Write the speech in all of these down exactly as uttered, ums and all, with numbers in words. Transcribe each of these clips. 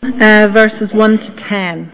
uh, verses one to ten.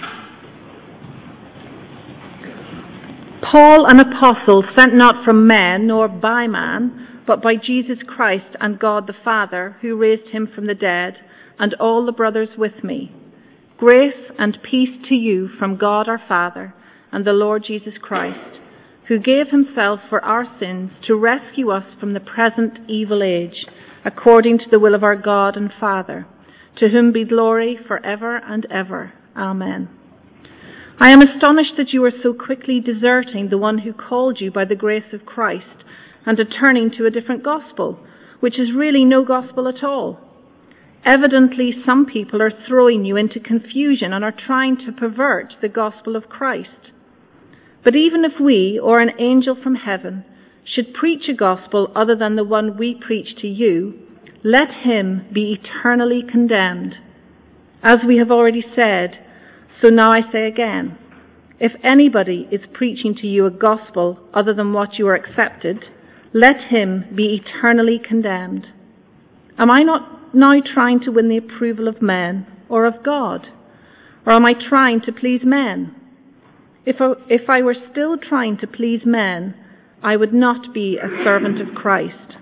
Paul, an apostle, sent not from men nor by man, but by Jesus Christ and God the Father, who raised him from the dead, and all the brothers with me. Grace and peace to you from God our Father and the Lord Jesus Christ, who gave himself for our sins to rescue us from the present evil age, according to the will of our God and Father, to whom be glory for ever and ever. Amen. I am astonished that you are so quickly deserting the one who called you by the grace of Christ and are turning to a different gospel, which is really no gospel at all. Evidently, some people are throwing you into confusion and are trying to pervert the gospel of Christ. But even if we, or an angel from heaven, should preach a gospel other than the one we preach to you, let him be eternally condemned. As we have already said, so now I say again, if anybody is preaching to you a gospel other than what you are accepted, let him be eternally condemned. Am I not now trying to win the approval of men or of God? Or am I trying to please men? If I, if I were still trying to please men, I would not be a servant of Christ.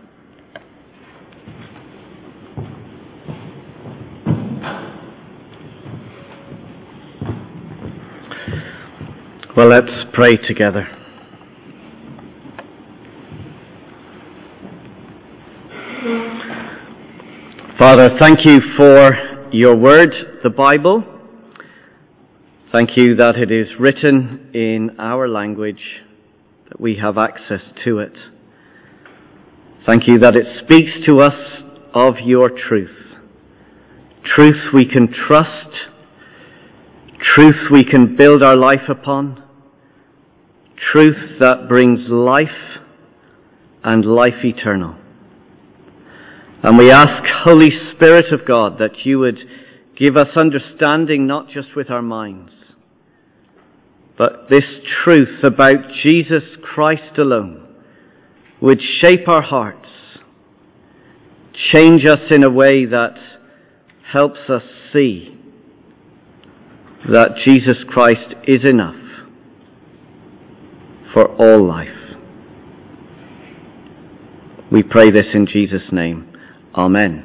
Well, let's pray together. Father, thank you for your word, the Bible. Thank you that it is written in our language, that we have access to it. Thank you that it speaks to us of your truth. Truth we can trust. Truth we can build our life upon. Truth that brings life and life eternal. And we ask, Holy Spirit of God, that you would give us understanding not just with our minds, but this truth about Jesus Christ alone would shape our hearts, change us in a way that helps us see that Jesus Christ is enough for all life. We pray this in Jesus' name. Amen.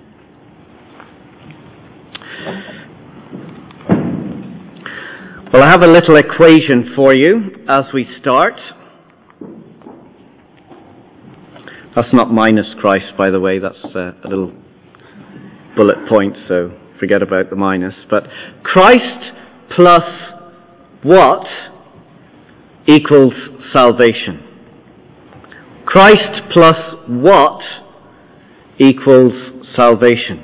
Well, I have a little equation for you as we start. That's not minus Christ, by the way. That's uh, a little bullet point, so forget about the minus. But Christ plus what equals salvation? Christ plus what equals salvation?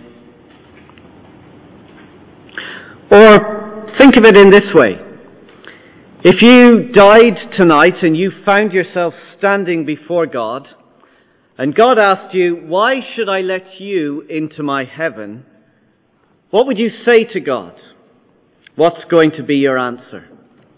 Or think of it in this way. If you died tonight and you found yourself standing before God, and God asked you, why should I let you into my heaven? What would you say to God? What's going to be your answer?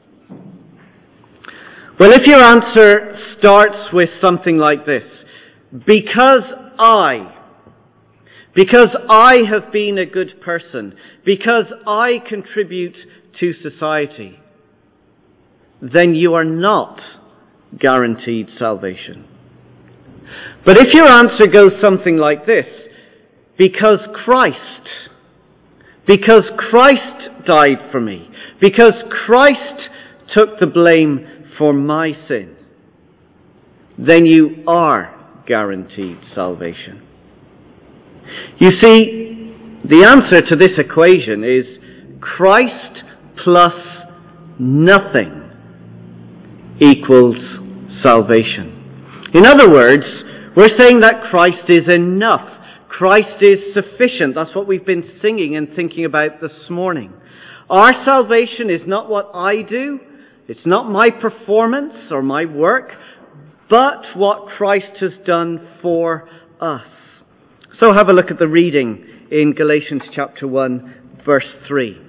Well, if your answer starts with something like this, because I, because I have been a good person, because I contribute to society, then you are not guaranteed salvation. But if your answer goes something like this, because Christ, because Christ died for me, because Christ took the blame for my sin, then you are guaranteed salvation. You see, the answer to this equation is Christ plus nothing equals salvation. In other words, we're saying that Christ is enough. Christ is sufficient. That's what we've been singing and thinking about this morning. Our salvation is not what I do. It's not my performance or my work, but what Christ has done for us. So have a look at the reading in Galatians chapter one, verse three.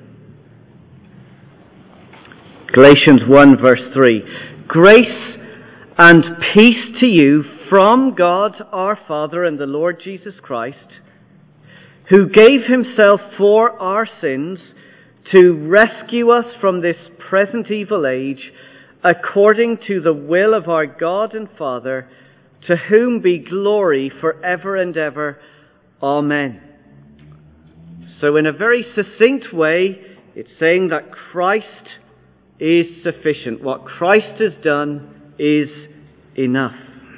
Galatians one, verse three. Grace and peace to you from God our Father and the Lord Jesus Christ, who gave himself for our sins to rescue us from this present evil age, according to the will of our God and Father, to whom be glory forever and ever. Amen. So in a very succinct way, it's saying that Christ is sufficient. What Christ has done is enough.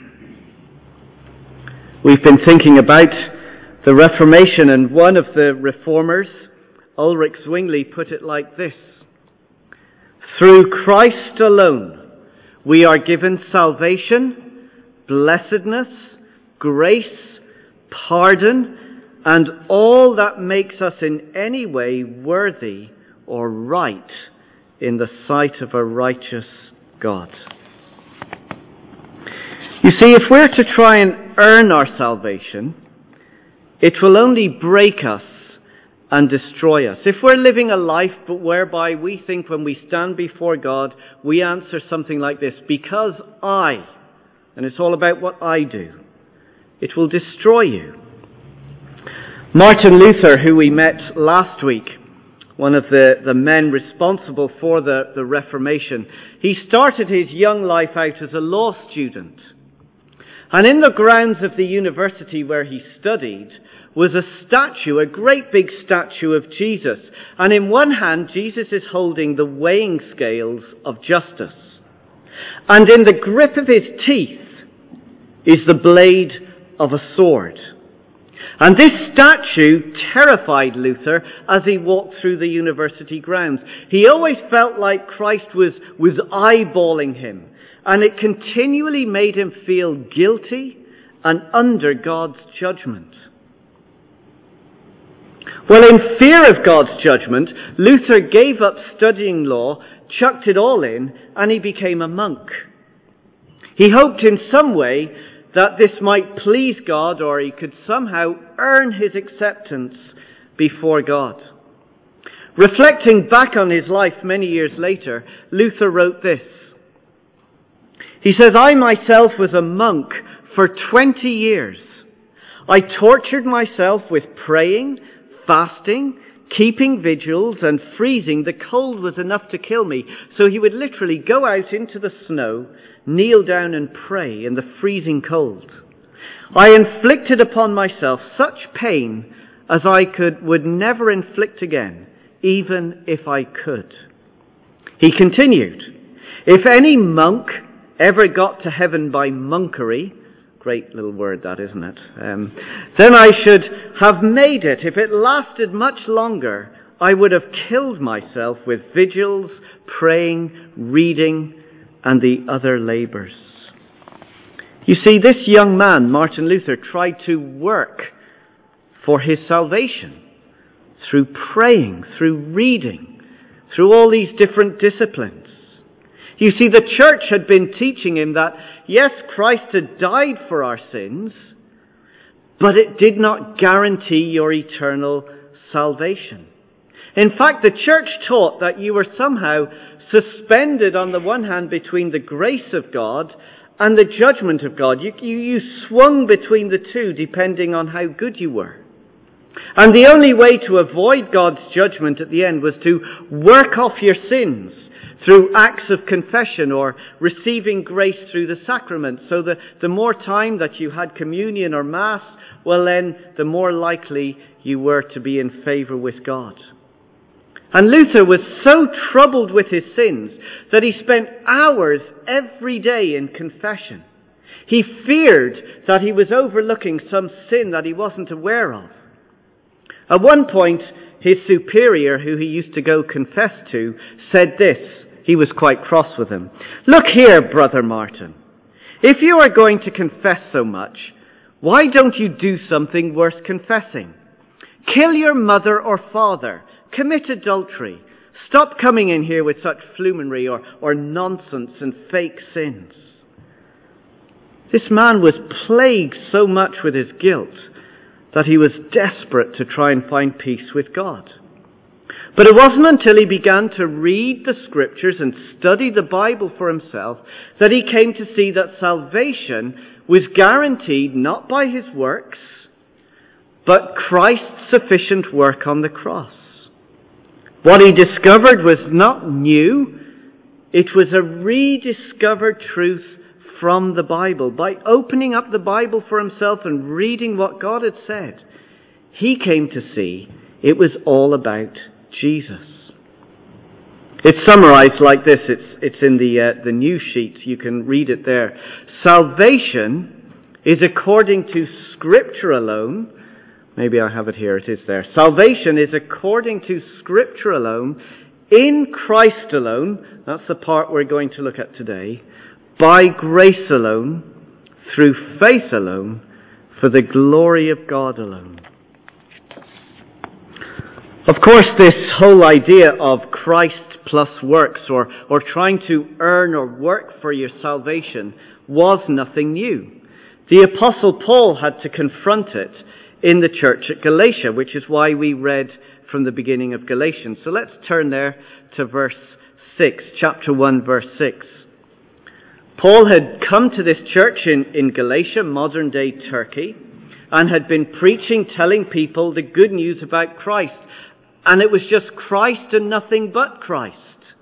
We've been thinking about the Reformation, and one of the reformers, Ulrich Zwingli, put it like this: through Christ alone we are given salvation, blessedness, grace, pardon, and all that makes us in any way worthy or right in the sight of a righteous God. You see, if we're to try and earn our salvation, it will only break us and destroy us. If we're living a life but whereby we think when we stand before God, we answer something like this: because I, and it's all about what I do, it will destroy you. Martin Luther, who we met last week, one of the, the men responsible for the, the Reformation, he started his young life out as a law student. And in the grounds of the university where he studied was a statue, a great big statue of Jesus. And in one hand, Jesus is holding the weighing scales of justice. And in the grip of his teeth is the blade of a sword. And this statue terrified Luther as he walked through the university grounds. He always felt like Christ was, was eyeballing him. And it continually made him feel guilty and under God's judgment. Well, in fear of God's judgment, Luther gave up studying law, chucked it all in, and he became a monk. He hoped in some way that this might please God, or he could somehow earn his acceptance before God. Reflecting back on his life many years later, Luther wrote this. He says, I myself was a monk for twenty years. I tortured myself with praying, fasting, keeping vigils, and freezing. The cold was enough to kill me. So he would literally go out into the snow, kneel down and pray in the freezing cold. I inflicted upon myself such pain as I could would never inflict again, even if I could. He continued, if any monk ever got to heaven by monkery, great little word that, isn't it? Um, then I should have made it. If it lasted much longer, I would have killed myself with vigils, praying, reading, and the other labours. You see, this young man, Martin Luther, tried to work for his salvation through praying, through reading, through all these different disciplines. You see, the church had been teaching him that, yes, Christ had died for our sins, but it did not guarantee your eternal salvation. In fact, the church taught that you were somehow suspended on the one hand between the grace of God and the judgment of God. You, you, you swung between the two depending on how good you were. And the only way to avoid God's judgment at the end was to work off your sins through acts of confession or receiving grace through the sacraments. So the, the more time that you had communion or Mass, well then, the more likely you were to be in favour with God. And Luther was so troubled with his sins that he spent hours every day in confession. He feared that he was overlooking some sin that he wasn't aware of. At one point, his superior, who he used to go confess to, said this. He was quite cross with him. Look here, Brother Martin. If you are going to confess so much, why don't you do something worth confessing? Kill your mother or father. Commit adultery. Stop coming in here with such flummery or, or nonsense and fake sins. This man was plagued so much with his guilt that he was desperate to try and find peace with God. But it wasn't until he began to read the Scriptures and study the Bible for himself that he came to see that salvation was guaranteed not by his works, but Christ's sufficient work on the cross. What he discovered was not new, it was a rediscovered truth from the Bible. By opening up the Bible for himself and reading what God had said, he came to see it was all about Jesus. It's summarized like this. It's, it's in the, uh, the news sheet. You can read it there. Salvation is according to Scripture alone. Maybe I have it here. It is there. Salvation is according to Scripture alone, in Christ alone. That's the part we're going to look at today. By grace alone, through faith alone, for the glory of God alone. Of course, this whole idea of Christ plus works, or, or trying to earn or work for your salvation, was nothing new. The Apostle Paul had to confront it in the church at Galatia, which is why we read from the beginning of Galatians. So let's turn there to verse six, chapter one, verse six. Paul had come to this church in, in Galatia, modern day Turkey, and had been preaching, telling people the good news about Christ. And it was just Christ and nothing but Christ.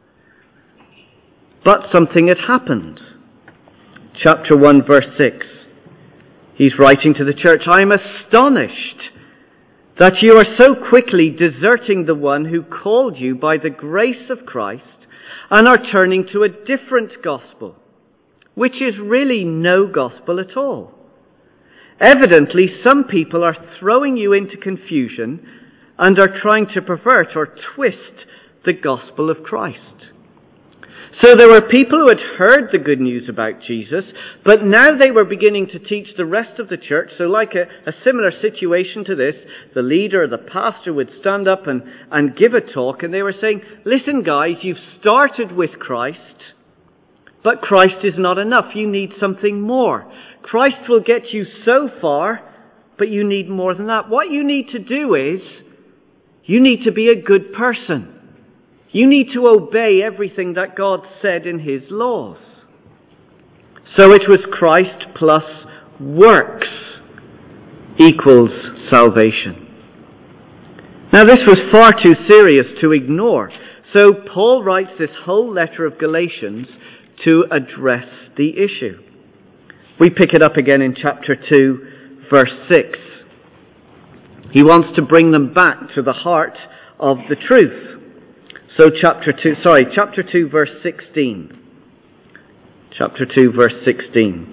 But something had happened. Chapter one, verse six. He's writing to the church, I am astonished that you are so quickly deserting the one who called you by the grace of Christ and are turning to a different gospel, which is really no gospel at all. Evidently, some people are throwing you into confusion and are trying to pervert or twist the gospel of Christ. So there were people who had heard the good news about Jesus, but now they were beginning to teach the rest of the church. So like a, a similar situation to this, the leader, the pastor would stand up and, and give a talk, and they were saying, listen guys, you've started with Christ, but Christ is not enough. You need something more. Christ will get you so far, but you need more than that. What you need to do is, you need to be a good person. You need to obey everything that God said in His laws. So it was Christ plus works equals salvation. Now this was far too serious to ignore. So Paul writes this whole letter of Galatians to address the issue. We pick it up again in chapter two, verse six. He wants to bring them back to the heart of the truth. So chapter two, sorry, chapter two, verse sixteen. Chapter two, verse sixteen.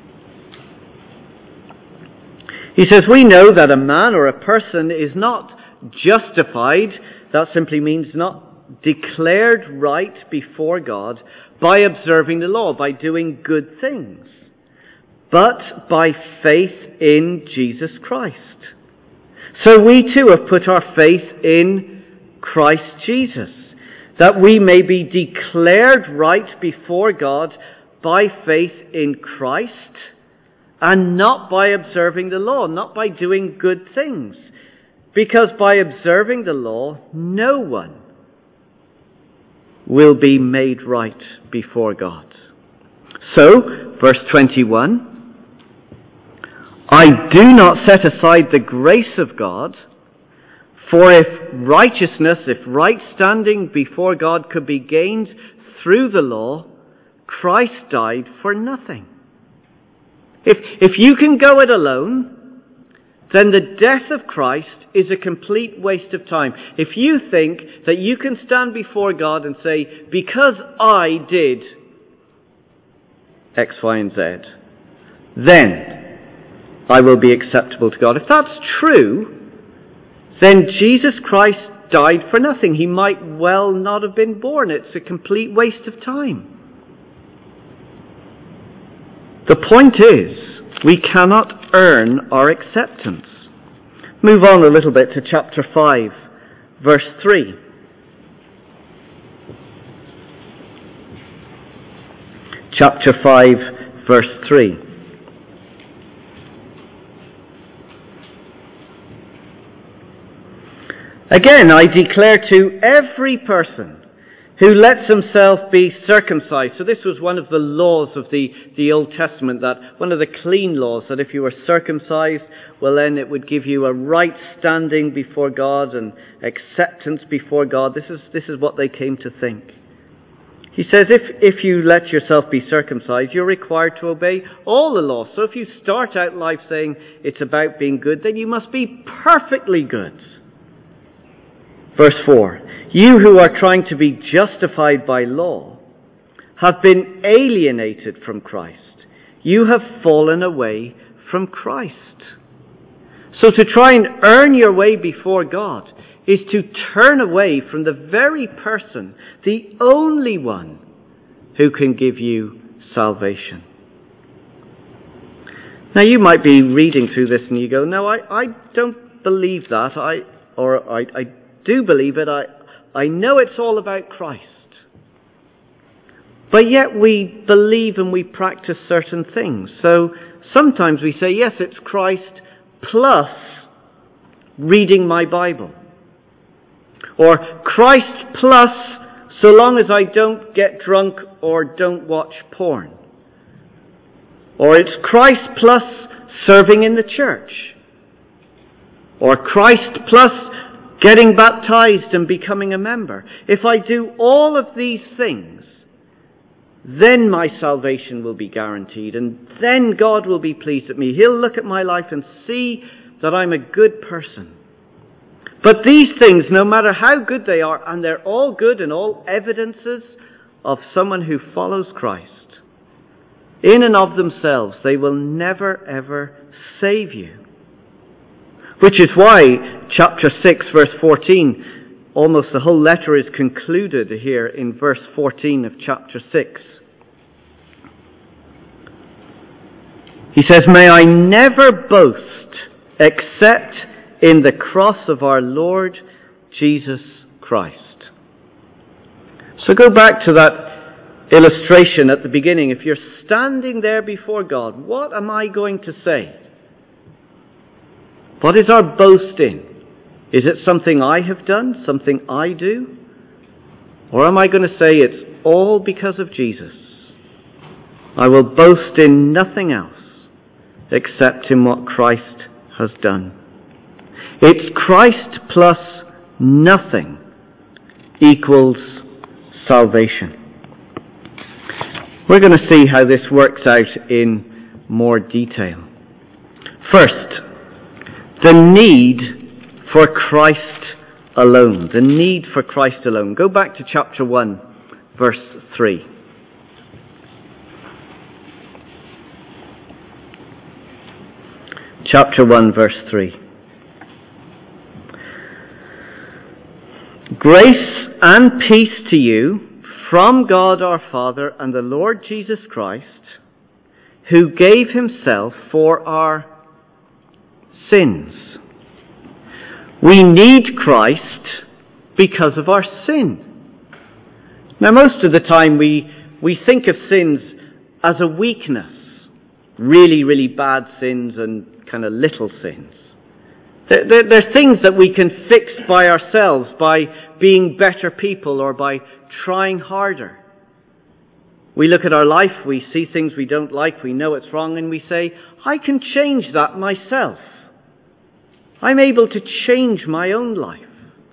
He says, we know that a man or a person is not justified, that simply means not declared right before God, by observing the law, by doing good things, but by faith in Jesus Christ. So we too have put our faith in Christ Jesus, that we may be declared right before God by faith in Christ, and not by observing the law, not by doing good things. Because by observing the law, no one will be made right before God. So, verse twenty-one, I do not set aside the grace of God, for if righteousness, if right standing before God could be gained through the law, Christ died for nothing. If, if you can go it alone, then the death of Christ is a complete waste of time. If you think that you can stand before God and say, because I did X, Y, and Z, then I will be acceptable to God. If that's true, then Jesus Christ died for nothing. He might well not have been born. It's a complete waste of time. The point is, we cannot earn our acceptance. Move on a little bit to chapter five, verse three. Chapter five, verse three. Again, I declare to every person who lets himself be circumcised. So this was one of the laws of the, the Old Testament, that one of the clean laws, that if you were circumcised, well then it would give you a right standing before God and acceptance before God. This is, this is what they came to think. He says if, if you let yourself be circumcised, you're required to obey all the law. So if you start out life saying it's about being good, then you must be perfectly good. Verse four, you who are trying to be justified by law have been alienated from Christ. You have fallen away from Christ. So to try and earn your way before God is to turn away from the very person, the only one who can give you salvation. Now you might be reading through this and you go, no, I, I don't believe that. I or I, I do believe it. I, I know it's all about Christ. But yet we believe and we practice certain things. So sometimes we say, yes, it's Christ plus reading my Bible. Or Christ plus so long as I don't get drunk or don't watch porn. Or it's Christ plus serving in the church. Or Christ plus getting baptized and becoming a member. If I do all of these things, then my salvation will be guaranteed, and then God will be pleased at me. He'll look at my life and see that I'm a good person. But these things, no matter how good they are, and they're all good and all evidences of someone who follows Christ, in and of themselves, they will never ever save you. Which is why chapter six, verse fourteen, almost the whole letter is concluded here in verse fourteen of chapter six. He says, may I never boast except in the cross of our Lord Jesus Christ. So go back to that illustration at the beginning. If you're standing there before God, what am I going to say? What is our boast in? Is it something I have done, something I do? Or am I going to say it's all because of Jesus? I will boast in nothing else except in what Christ has done. It's Christ plus nothing equals salvation. We're going to see how this works out in more detail. First, the need for Christ alone. The need for Christ alone. Go back to chapter one, verse three. Chapter one, verse three. Grace and peace to you from God our Father and the Lord Jesus Christ, who gave himself for our sins. We need Christ because of our sin. Now, most of the time we, we think of sins as a weakness. Really, really bad sins and kind of little sins. They're, they're, they're things that we can fix by ourselves, by being better people or by trying harder. We look at our life, we see things we don't like, we know it's wrong, and we say, I can change that myself. I'm able to change my own life.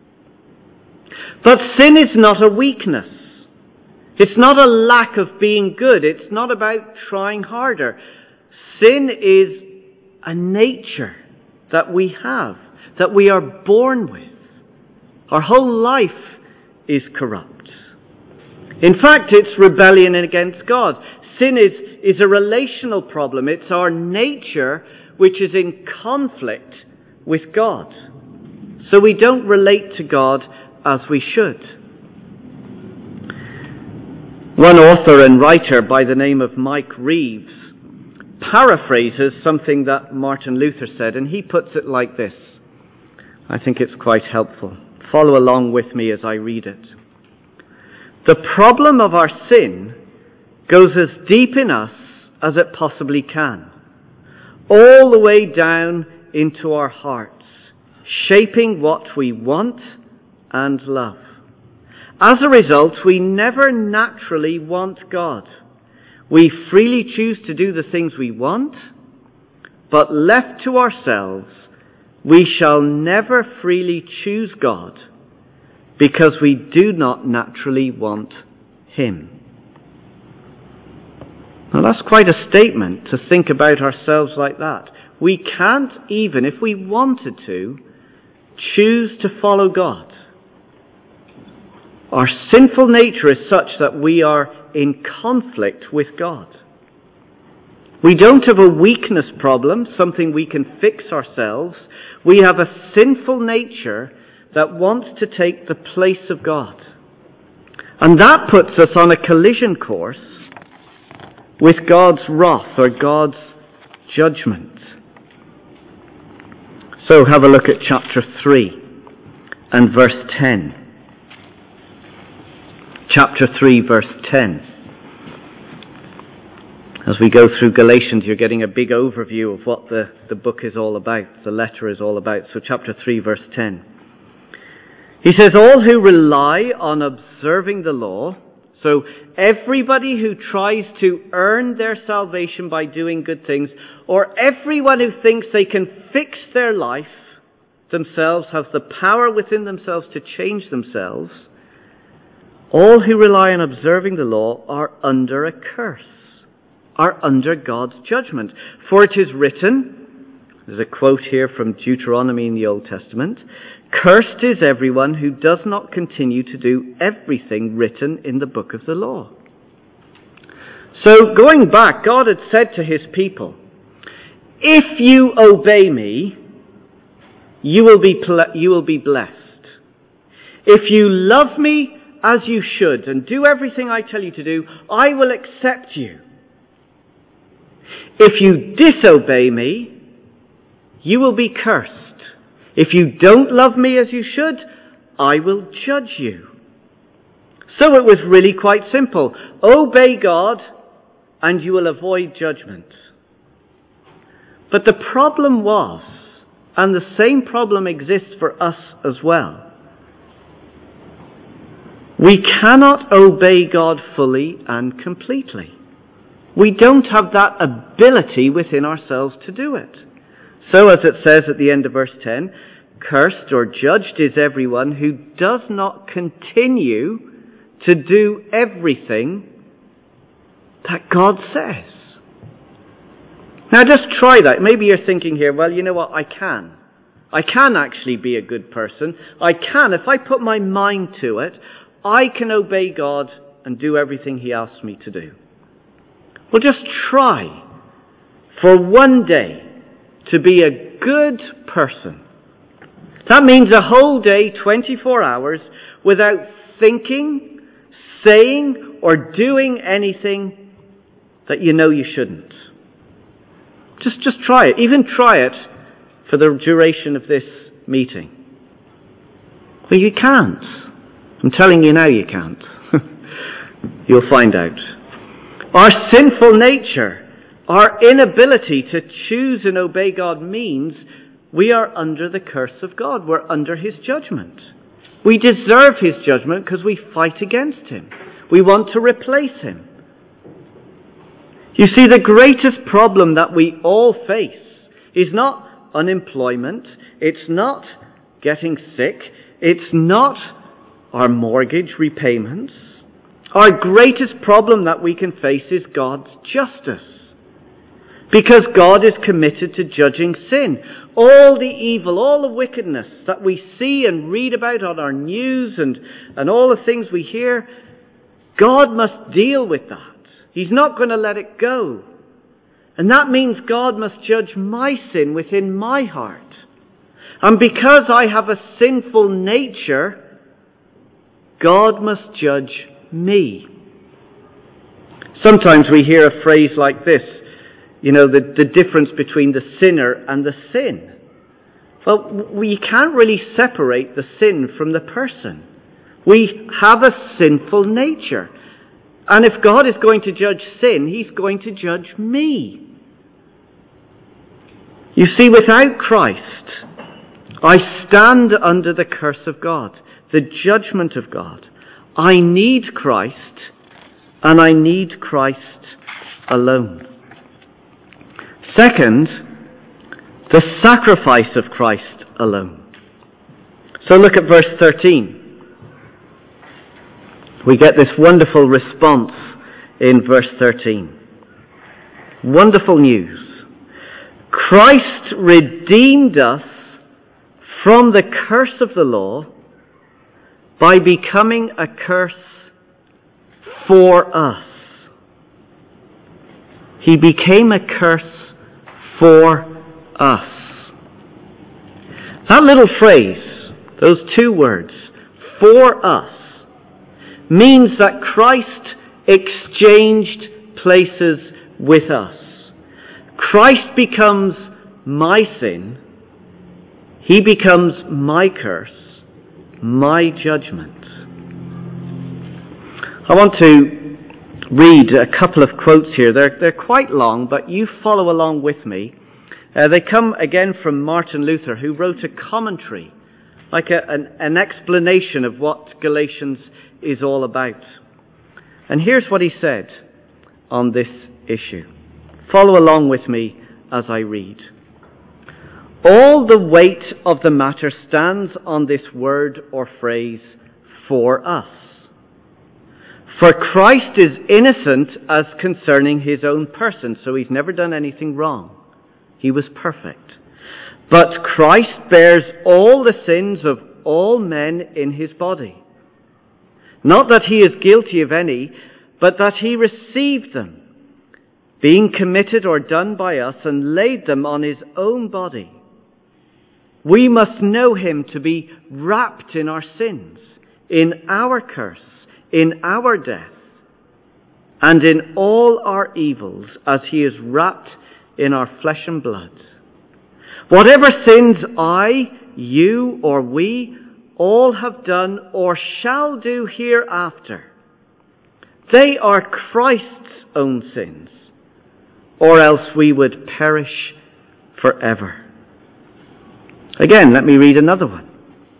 But sin is not a weakness. It's not a lack of being good. It's not about trying harder. Sin is a nature that we have, that we are born with. Our whole life is corrupt. In fact, it's rebellion against God. Sin is, is a relational problem. It's our nature which is in conflict with God. So we don't relate to God as we should. One author and writer by the name of Mike Reeves paraphrases something that Martin Luther said, and he puts it like this. I think it's quite helpful. Follow along with me as I read it. The problem of our sin goes as deep in us as it possibly can, all the way down into our hearts, shaping what we want and love. As a result, we never naturally want God. We freely choose to do the things we want, but left to ourselves, we shall never freely choose God, because we do not naturally want him. Now that's quite a statement to think about ourselves like that. We can't even, if we wanted to, choose to follow God. Our sinful nature is such that we are in conflict with God. We don't have a weakness problem, something we can fix ourselves. We have a sinful nature that wants to take the place of God. And that puts us on a collision course with God's wrath or God's judgment. So have a look at chapter three and verse ten. Chapter three, verse ten. As we go through Galatians, you're getting a big overview of what the, the book is all about, the letter is all about. So chapter three, verse ten. He says, all who rely on observing the law, so everybody who tries to earn their salvation by doing good things, or everyone who thinks they can fix their life themselves, have the power within themselves to change themselves, all who rely on observing the law are under a curse, are under God's judgment. For it is written, there's a quote here from Deuteronomy in the Old Testament, cursed is everyone who does not continue to do everything written in the book of the law. So going back, God had said to his people, if you obey me, you will be you will be blessed. If you love me as you should and do everything I tell you to do, I will accept you. If you disobey me, you will be cursed. If you don't love me as you should, I will judge you. So it was really quite simple. Obey God and you will avoid judgment. But the problem was, and the same problem exists for us as well, we cannot obey God fully and completely. We don't have that ability within ourselves to do it. So as it says at the end of verse ten, cursed or judged is everyone who does not continue to do everything that God says. Now just try that. Maybe you're thinking here, well, you know what, I can. I can actually be a good person. I can, if I put my mind to it, I can obey God and do everything he asks me to do. Well, just try for one day to be a good person. That means a whole day, twenty-four hours, without thinking, saying, or doing anything that you know you shouldn't. Just, just try it. Even try it for the duration of this meeting. Well, you can't. I'm telling you now you can't. You'll find out. Our sinful nature, our inability to choose and obey God means we are under the curse of God. We're under his judgment. We deserve his judgment because we fight against him. We want to replace him. You see, the greatest problem that we all face is not unemployment. It's not getting sick. It's not our mortgage repayments. Our greatest problem that we can face is God's justice. Because God is committed to judging sin. All the evil, all the wickedness that we see and read about on our news and, and all the things we hear, God must deal with that. He's not going to let it go. And that means God must judge my sin within my heart. And because I have a sinful nature, God must judge me. Sometimes we hear a phrase like this, you know, the, the difference between the sinner and the sin. Well, we can't really separate the sin from the person. We have a sinful nature. And if God is going to judge sin, he's going to judge me. You see, without Christ, I stand under the curse of God, the judgment of God. I need Christ, and I need Christ alone. Second, The sacrifice of Christ alone. So look at verse thirteen. We get this wonderful response in verse thirteen. Wonderful news. Christ redeemed us from the curse of the law by becoming a curse for us. He became a curse for us. That little phrase, those two words, for us, means that Christ exchanged places with us. Christ becomes my sin. He becomes my curse, my judgment. I want to read a couple of quotes here. They're, they're quite long, but you follow along with me. Uh, they come again from Martin Luther, who wrote a commentary, like a, an, an explanation of what Galatians is all about. And here's what he said on this issue. Follow along with me as I read. All the weight of the matter stands on this word or phrase, for us. For Christ is innocent as concerning his own person, so he's never done anything wrong. He was perfect. But Christ bears all the sins of all men in his body. Not that he is guilty of any, but that he received them, being committed or done by us, and laid them on his own body. We must know him to be wrapped in our sins, in our curse, in our death, and in all our evils, as he is wrapped in our flesh and blood. Whatever sins I, you, or we all have done or shall do hereafter, they are Christ's own sins, or else we would perish forever. Again, let me read another one.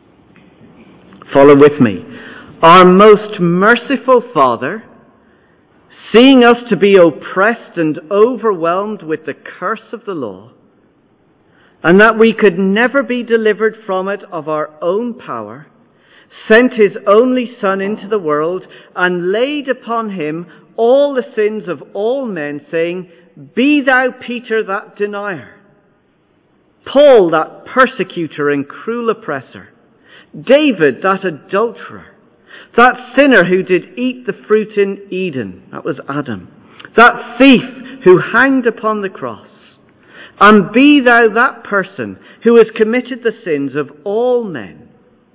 Follow with me. Our most merciful Father, seeing us to be oppressed and overwhelmed with the curse of the law, and that we could never be delivered from it of our own power, sent his only Son into the world and laid upon him all the sins of all men, saying, Be thou Peter that denier, Paul that persecutor and cruel oppressor, David that adulterer, that sinner who did eat the fruit in Eden, that was Adam, that thief who hanged upon the cross, and be thou that person who has committed the sins of all men.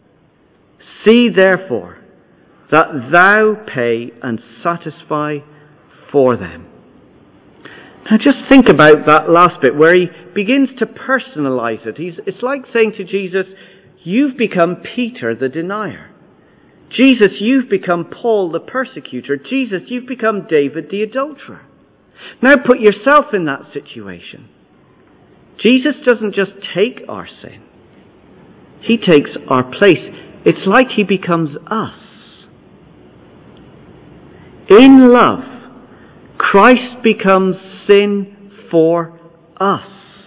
See therefore that thou pay and satisfy for them. Now just think about that last bit where he begins to personalize it. He's, it's like saying to Jesus, you've become Peter the denier. Jesus, you've become Paul the persecutor. Jesus, you've become David the adulterer. Now put yourself in that situation. Jesus doesn't just take our sin. He takes our place. It's like he becomes us. In love, Christ becomes sin for us.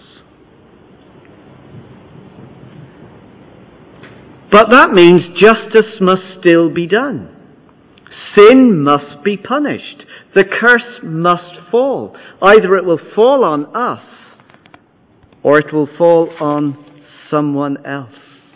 But that means justice must still be done. Sin must be punished. The curse must fall. Either it will fall on us or it will fall on someone else.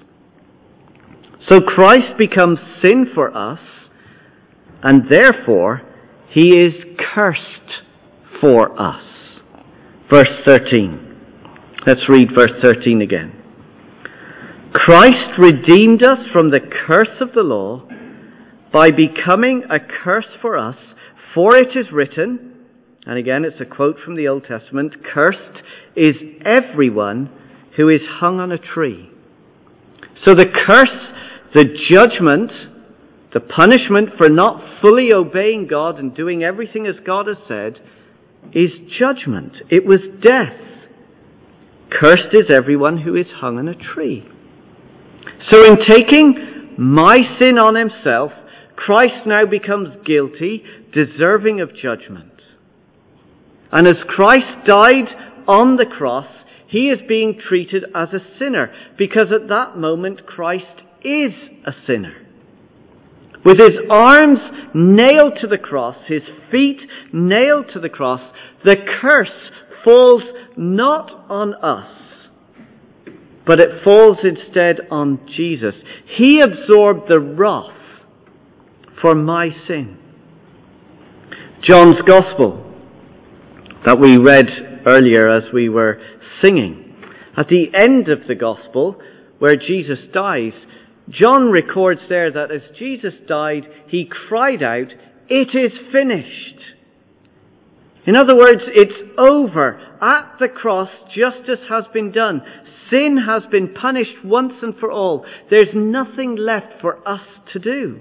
So Christ becomes sin for us, and therefore he is cursed for us. Verse thirteen. Let's read verse thirteen again. Christ redeemed us from the curse of the law by becoming a curse for us, for it is written, and again it's a quote from the Old Testament, cursed is everyone who is hung on a tree. So the curse, the judgment, the punishment for not fully obeying God and doing everything as God has said is judgment. It was death. Cursed is everyone who is hung on a tree. So in taking my sin on himself, Christ now becomes guilty, deserving of judgment. And as Christ died on the cross, He is being treated as a sinner because at that moment Christ is a sinner. With his arms nailed to the cross, his feet nailed to the cross, the curse falls not on us, but it falls instead on Jesus. He absorbed the wrath for my sin. John's Gospel that we read earlier as we were singing, at the end of the Gospel where Jesus dies, John records there that as Jesus died, he cried out, "It is finished." In other words, it's over. At the cross, justice has been done. Sin has been punished once and for all. There's nothing left for us to do.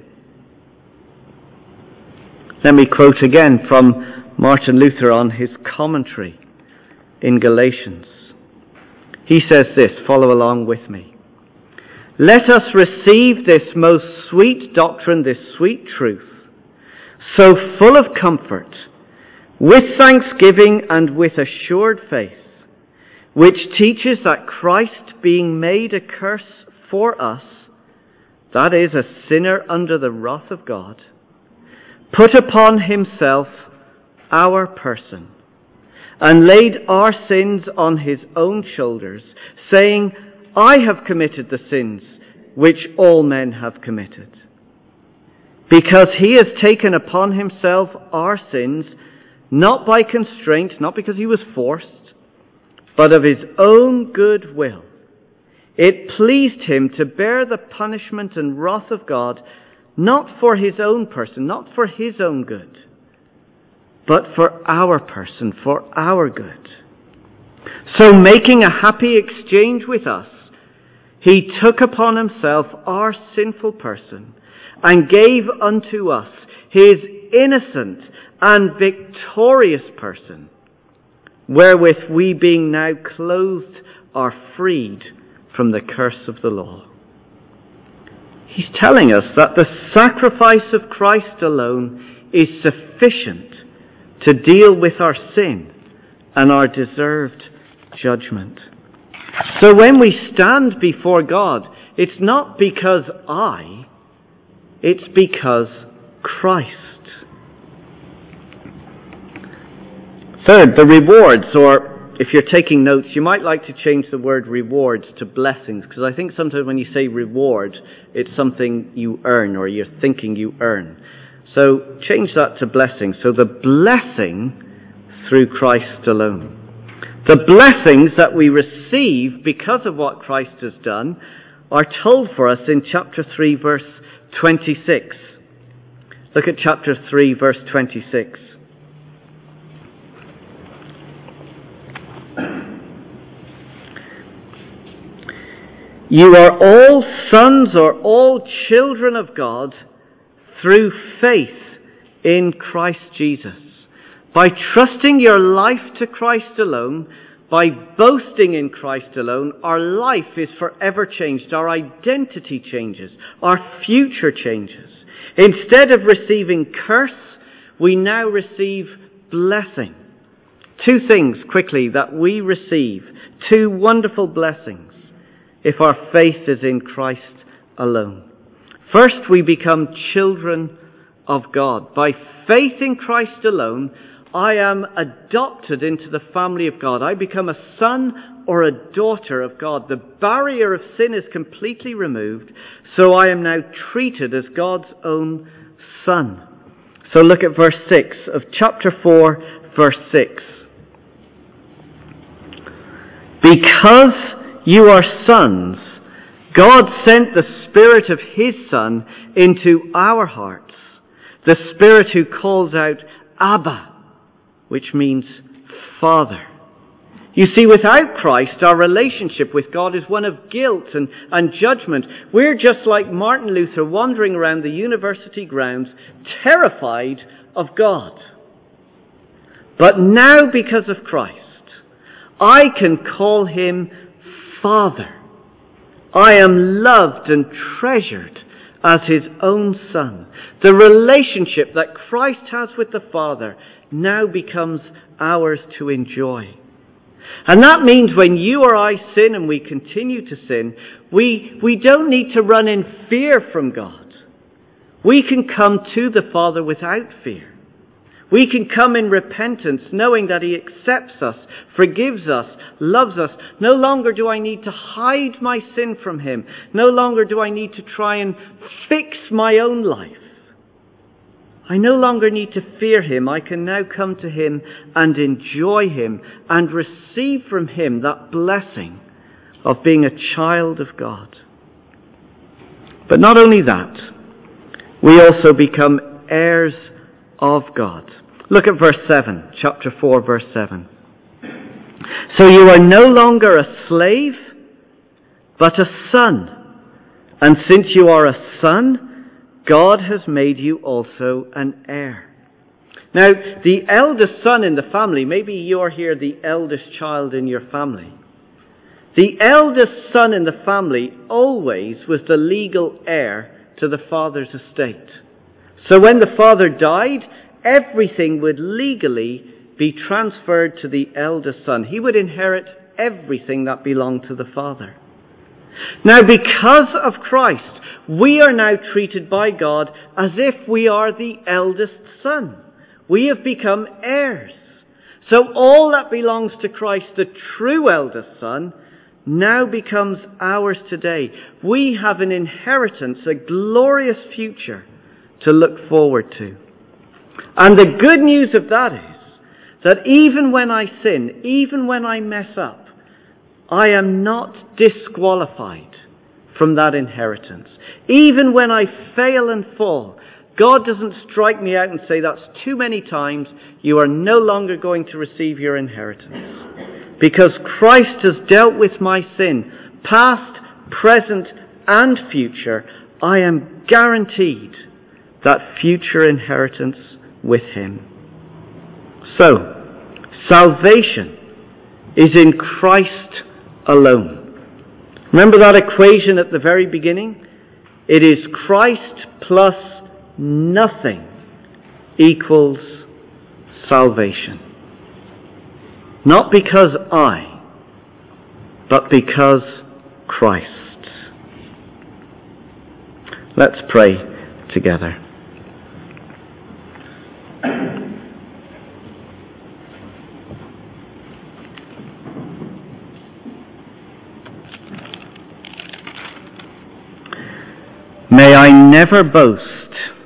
Let me quote again from Martin Luther on his commentary in Galatians. He says this, follow along with me. "Let us receive this most sweet doctrine, this sweet truth, so full of comfort, with thanksgiving and with assured faith, which teaches that Christ, being made a curse for us, that is, a sinner under the wrath of God, put upon himself our person, and laid our sins on his own shoulders, saying, I have committed the sins which all men have committed. Because he has taken upon himself our sins, not by constraint, not because he was forced, but of his own good will. It pleased him to bear the punishment and wrath of God, not for his own person, not for his own good, but for our person, for our good. So making a happy exchange with us, he took upon himself our sinful person and gave unto us his innocent and victorious person, wherewith we being now clothed are freed from the curse of the law. He's telling us that the sacrifice of Christ alone is sufficient to deal with our sin and our deserved judgment. So when we stand before God, it's not because I, it's because Christ. Third, the rewards, or if you're taking notes, you might like to change the word rewards to blessings, because I think sometimes when you say reward, it's something you earn or you're thinking you earn. So change that to blessings. So the blessing through Christ alone. The blessings that we receive because of what Christ has done are told for us in chapter three, verse twenty-six. Look at chapter three, verse twenty-six. You are all sons or all children of God through faith in Christ Jesus. By trusting your life to Christ alone, by boasting in Christ alone, our life is forever changed. Our identity changes. Our future changes. Instead of receiving curse, we now receive blessing. Two things quickly that we receive. Two wonderful blessings if our faith is in Christ alone. First, we become children of God. By faith in Christ alone, I am adopted into the family of God. I become a son or a daughter of God. The barrier of sin is completely removed, so I am now treated as God's own son. So look at verse six of chapter four, verse six. Because you are sons, God sent the Spirit of His Son into our hearts, the Spirit who calls out, Abba, which means Father. You see, without Christ, our relationship with God is one of guilt and, and judgment. We're just like Martin Luther wandering around the university grounds, terrified of God. But now, because of Christ, I can call Him Father. I am loved and treasured as His own Son. The relationship that Christ has with the Father now becomes ours to enjoy. And that means when you or I sin and we continue to sin, we, we don't need to run in fear from God. We can come to the Father without fear. We can come in repentance, knowing that He accepts us, forgives us, loves us. No longer do I need to hide my sin from Him. No longer do I need to try and fix my own life. I no longer need to fear Him. I can now come to Him and enjoy Him and receive from Him that blessing of being a child of God. But not only that, we also become heirs of God. Look at verse seven, chapter four, verse seven. So you are no longer a slave, but a son. And since you are a son, God has made you also an heir. Now, the eldest son in the family, maybe you're here the eldest child in your family. The eldest son in the family always was the legal heir to the father's estate. So when the father died, everything would legally be transferred to the eldest son. He would inherit everything that belonged to the father. Now, because of Christ, we are now treated by God as if we are the eldest son. We have become heirs. So all that belongs to Christ, the true eldest son, now becomes ours today. We have an inheritance, a glorious future to look forward to. And the good news of that is that even when I sin, even when I mess up, I am not disqualified from that inheritance. Even when I fail and fall, God doesn't strike me out and say, that's too many times, you are no longer going to receive your inheritance. Because Christ has dealt with my sin, past, present, and future, I am guaranteed that future inheritance with Him. So, salvation is in Christ alone. Remember that equation at the very beginning? It is Christ plus nothing equals salvation. Not because I, but because Christ. Let's pray together. May I never boast